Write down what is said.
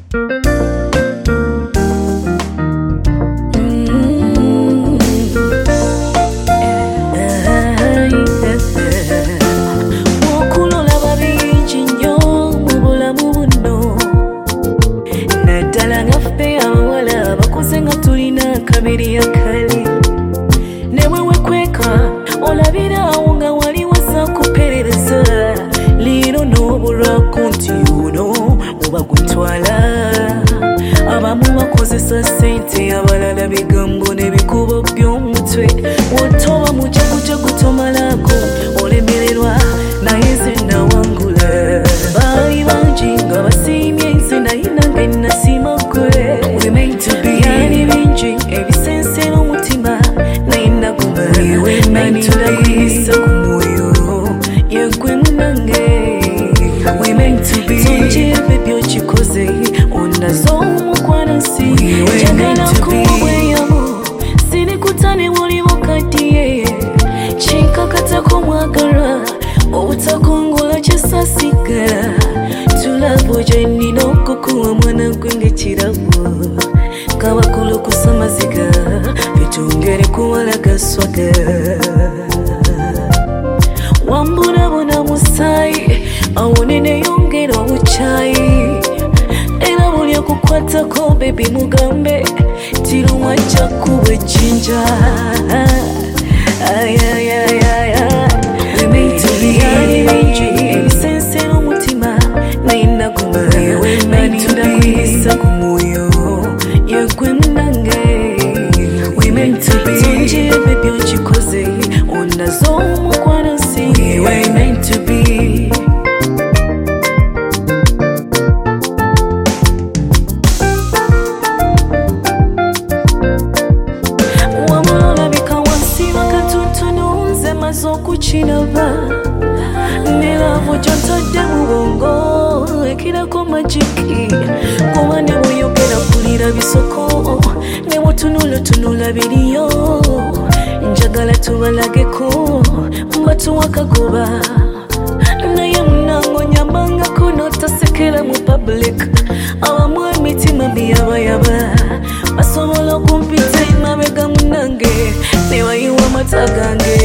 kabiri akali newe wekweka olabira unga wali wasa kuperereza liro nobura kunti uno uba gutwala abamu bakozesa sente abalala bigambo nebikubo by'omutwe wotoba mujaguja gutomalako olemererwa naye nze nawangula bali bangi nga basiimye nze naye nange nasima gwe we meant to be yani bingi ebisense n'omutima naye naguma we meant to be kumwoyo yegwe munange we meant to be tonjebe byokikoze onazo omukwanasi jagala kumubweyamu sinikutane muli mukadiye kinkakatako mwagala obutakongola kyesasiga tulabo gyenina okukuwa mwana gwenge kirabo kabakulu kusamaziga bitongere kuwalaga swaga wambura bona musayi awonene yongera obucayi era buli okukwatako bebi mugambe tiro mwajja kuba ejjinja we meant to be ebisense n'omutima naye naguma nanindakuyisa ku mwoyo yegwe munange we meant to be tonjebe byokikoze onazo omukwanasi we meant to be zokuchinaba nelavu jontodde mu bongo ekirako magiki kuba ne buyogera kulira bisoko ne wotunula biriyo njagala tubalageko mbatuwakagoba naye munango nyambangako notasekera mu public abamu emitima miyabayaba basobola okumpita emabega munange newayiwa amata gange